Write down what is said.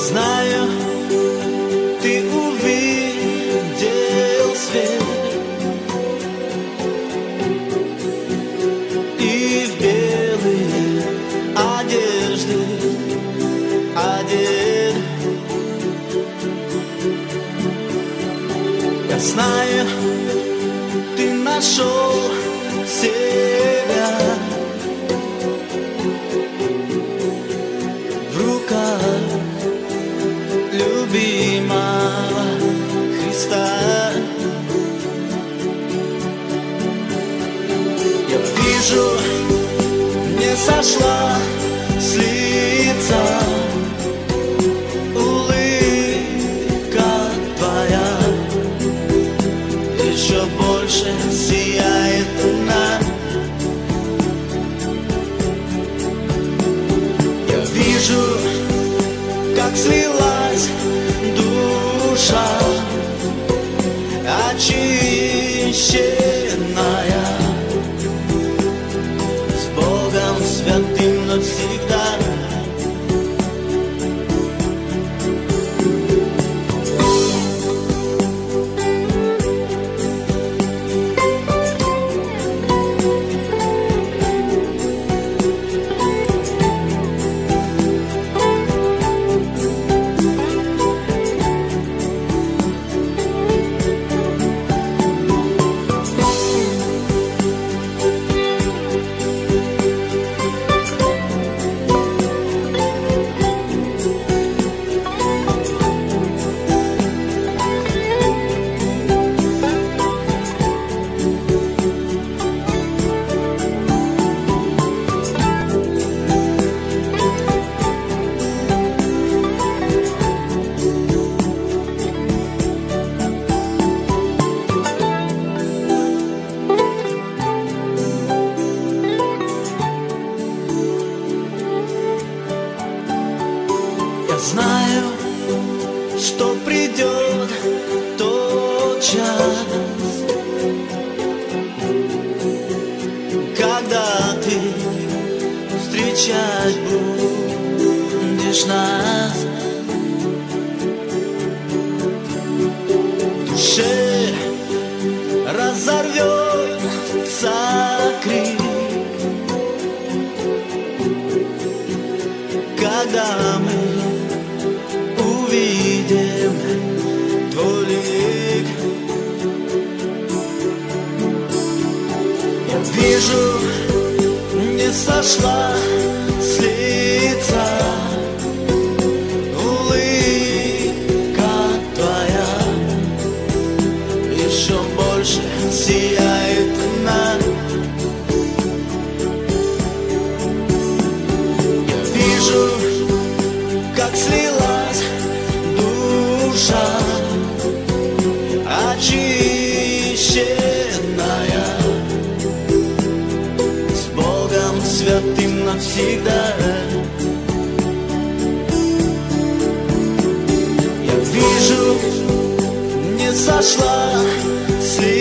знаю, ты увидел свет и в белые одежды одет. Я знаю, ты нашел себя в руках любимого Христа. Я вижу, не сошла с лица улыбка твоя, еще больше сияет луна. Я вижу, как слилась душа очищенная с Богом святым навсегда. Знаю, что придет тот час, когда ты встречать будешь нас. В душе разорвется крик, когда мы увидим твой лик. Я вижу, не сошла с лица улыбка твоя, еще больше сияет луна. Я вижу, как слилась душа очищенная с Богом святым навсегда. Я вижу, не сошла с